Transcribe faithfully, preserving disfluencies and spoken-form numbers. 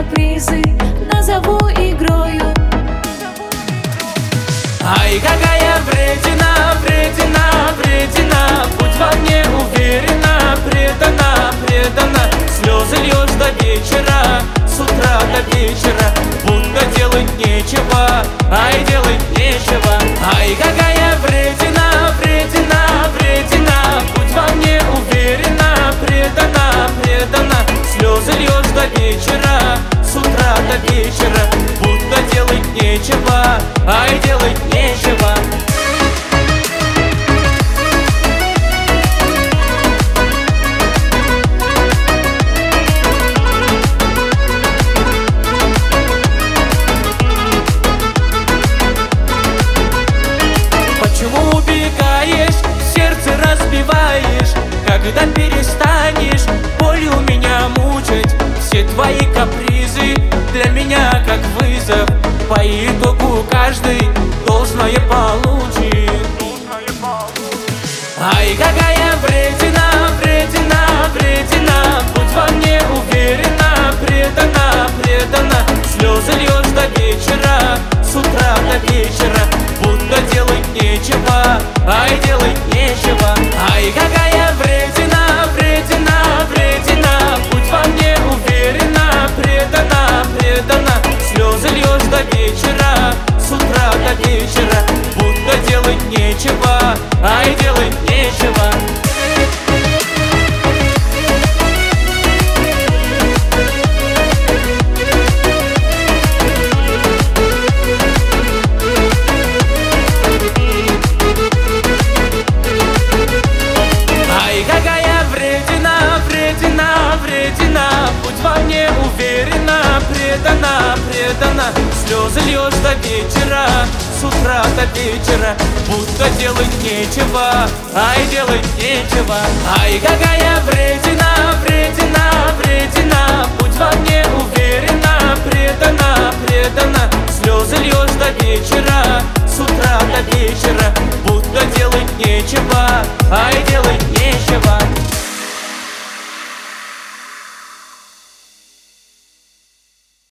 капризы назову игрою. Ай, какая вредина, вредина, вредина, будь во мне уверена, предана, предана. Слезы льешь до вечера, с утра до вечера, будто делать нечего, ай, делать нечего. Ай, какая вредина, вредина, вредина, будь во мне уверена, предана, предана. Слезы льешь до вечера, с утра до вечера, будто делать нечего, ай, делать нечего. Почему убегаешь, сердце разбиваешь, когда перестанешь болью меня мучить? Все твои капризы для меня как вызов, по итогу каждый должное получит. Ай, какая вредина, вредина, вредина, будь во мне уверена, предана, предана. Слезы льешь до вечера, с утра до вечера, будто делать нечего, ай, делать нечего. Ай, какая вредина, вредина, вредина, будь во мне уверена, предана, предана. Слезы льешь до вечера, с утра до вечера, будто делать нечего, ай, делать нечего. Ай, какая вредина, вредина, вредина, будь во мне уверена, предана, предана. Слезы льешь до вечера, с утра до вечера, будто делать нечего, ай, делать нечего. Ай, какая вредина, вредина, вредина, будь во мне уверена, предана, предана. Слезы льешь до вечера, с утра до вечера, будто делать нечего, ай, делать